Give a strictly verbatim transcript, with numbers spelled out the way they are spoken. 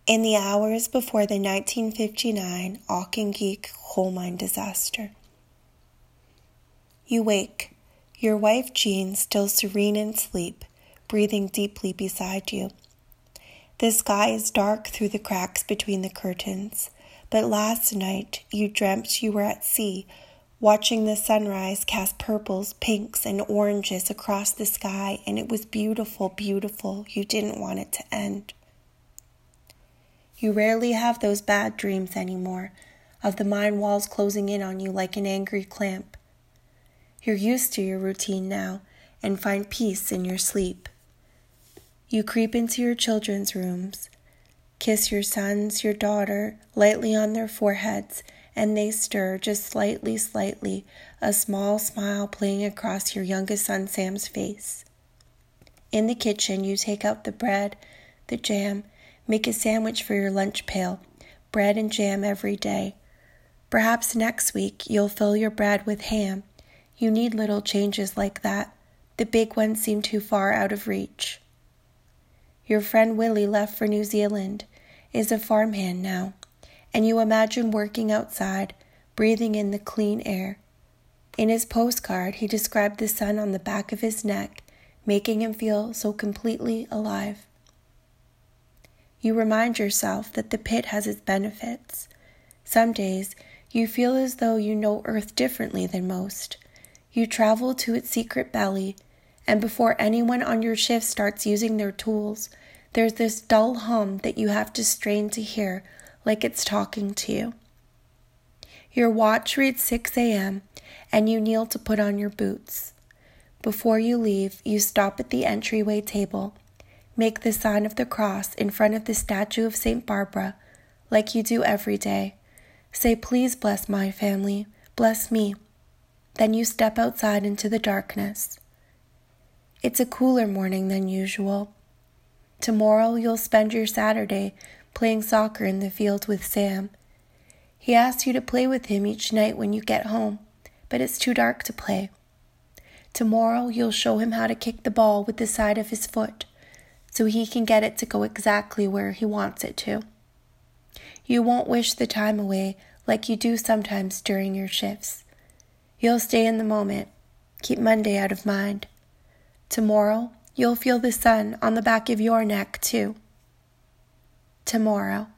In the hours before the nineteen fifty-nine Auchingeek coal mine disaster. You wake, your wife Jean still serene in sleep, breathing deeply beside you. The sky is dark through the cracks between the curtains, but last night you dreamt you were at sea, watching the sunrise cast purples, pinks, and oranges across the sky, and it was beautiful, beautiful. You didn't want it to end. You rarely have those bad dreams anymore, of the mine walls closing in on you like an angry clamp. You're used to your routine now and find peace in your sleep. You creep into your children's rooms, kiss your sons, your daughter, lightly on their foreheads, and they stir just slightly, slightly, a small smile playing across your youngest son Sam's face. In the kitchen, you take out the bread, the jam, make a sandwich for your lunch pail, bread and jam every day. Perhaps next week you'll fill your bread with ham. You need little changes like that. The big ones seem too far out of reach. Your friend Willie left for New Zealand, is a farmhand now, and you imagine working outside, breathing in the clean air. In his postcard, he described the sun on the back of his neck, making him feel so completely alive. You remind yourself that the pit has its benefits. Some days, you feel as though you know Earth differently than most. You travel to its secret belly, and before anyone on your shift starts using their tools, there's this dull hum that you have to strain to hear, like it's talking to you. Your watch reads six a.m., and you kneel to put on your boots. Before you leave, you stop at the entryway table. Make the sign of the cross in front of the statue of Saint Barbara, like you do every day. Say, please bless my family, bless me. Then you step outside into the darkness. It's a cooler morning than usual. Tomorrow you'll spend your Saturday playing soccer in the field with Sam. He asks you to play with him each night when you get home, but it's too dark to play. Tomorrow you'll show him how to kick the ball with the side of his foot, so he can get it to go exactly where he wants it to. You won't wish the time away like you do sometimes during your shifts. You'll stay in the moment, keep Monday out of mind. Tomorrow, you'll feel the sun on the back of your neck too. Tomorrow.